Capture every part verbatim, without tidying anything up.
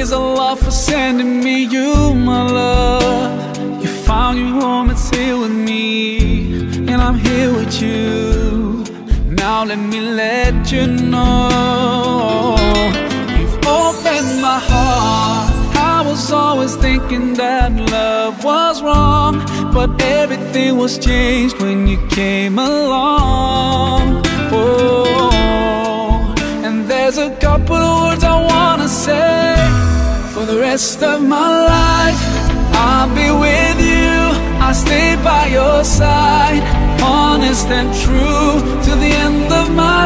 praise Allah for sending me you, my love. You found your home, it's here with me, and I'm here with you. Now let me let you know, you've opened my heart. I was always thinking that love was wrong, but everything was changed when you came along. Oh, and there's a couple of words I wanna say. For the rest of my life, I'll be with you, I'll stay by your side, honest and true to the end of my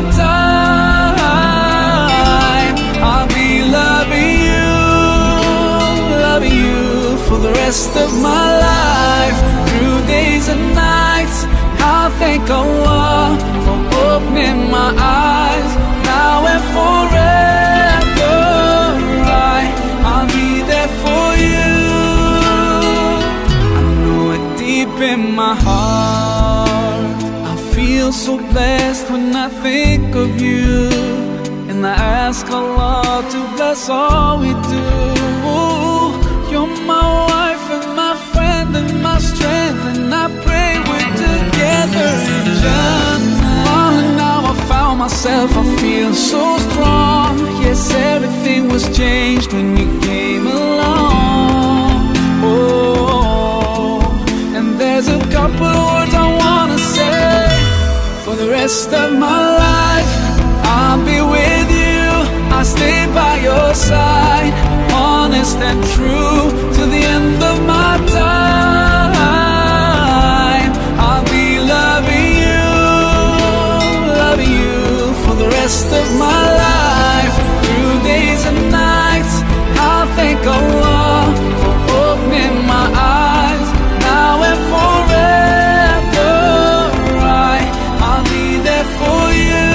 time. I'll be loving you, loving you for the rest of my life, through days and nights. I'll thank Allah for opening my eyes, now and forever. I, I'll be there for you. I know it deep in my heart. I feel so blessed when I think of you, and I ask Allah to bless all we do. You're my wife and my friend and my strength, and I pray we're together in Jannah. Oh, now I found myself, I feel so strong. Yes, everything was changed when you came along. Oh, and there's a couple of words I wanna say. For the rest of my life, I'll be with you, I'll stay by your side, honest and true to the end of my time. I'll be loving you, loving you for the rest of my life, through days and nights. I'll thank Allah for opening my eyes, now and forever. I, I'll be there for you.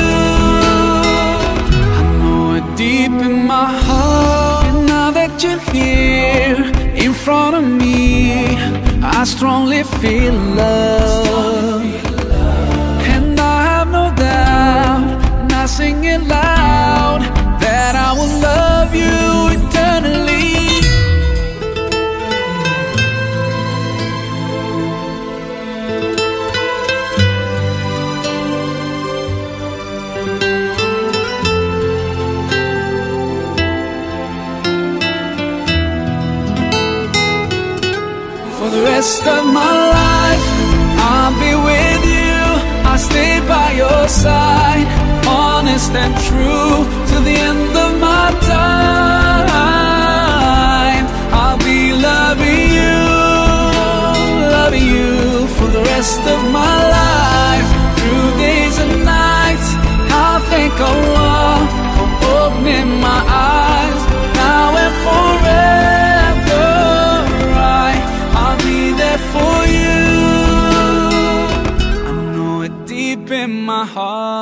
I know it deep in my heart, and now that you're here in front of me, I strongly feel love. And I have no doubt, and I sing it loud, that I will love you eternally. For the rest of my life, I'll be with you, I'll stay by your side, honest and true to the end of my time. I'll be loving you, loving you for the rest of my life, through days and nights. I'll thank Allah for opening my eyes, now and forever. I, I'll be there for you. I know it deep in my heart.